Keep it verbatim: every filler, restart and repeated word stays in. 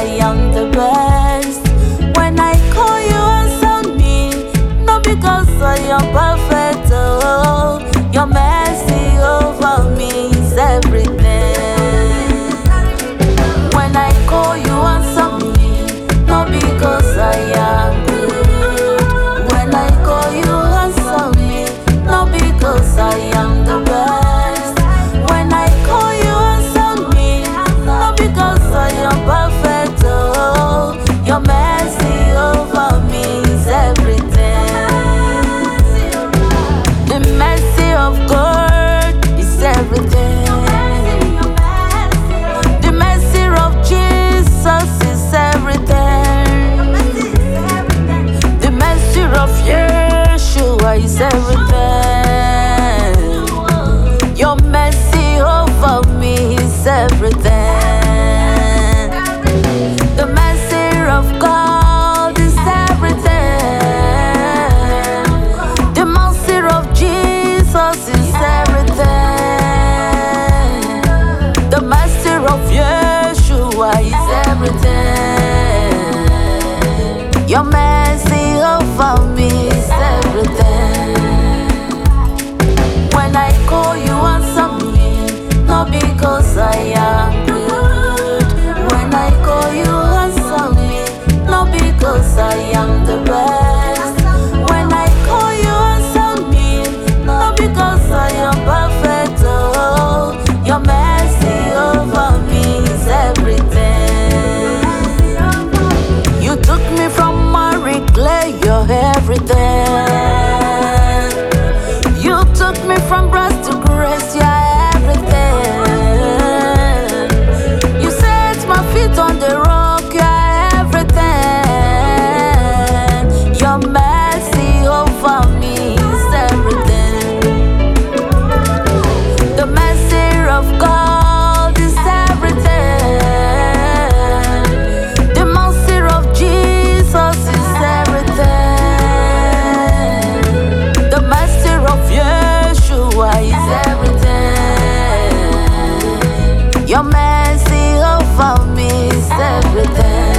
I am the best. When I call you answer me, not because I am perfect. Oh, your mercy over me is everything. When I call you answer me, not because I am good. When I call you answer me, not because I am the best. When I call you answer me, not because I am perfect. Oh, your mercy over me is everything. The mercy of God is everything. The mercy of Jesus is everything. The mercy of Yeshua is everything. Your mercy over me is everything. The mercy of God is everything. The mercy of Jesus is everything. The mercy of Yeshua is everything. Your mercy over me is everything. When I call you answer me, not because I am good. When I call you answer me, not because I am the best. When I call you answer me, not because I am perfect. Oh, your mercy over me is everything. You took me from miry clay, you're everything. You took me from brass to grace, you're everything. You set my feet on the rock, you're everything. Your mercy over me is everything. The mercy of God is everything. The mercy of Jesus is everything. The mercy of Yeshua is everything. Your mercy over me is everything.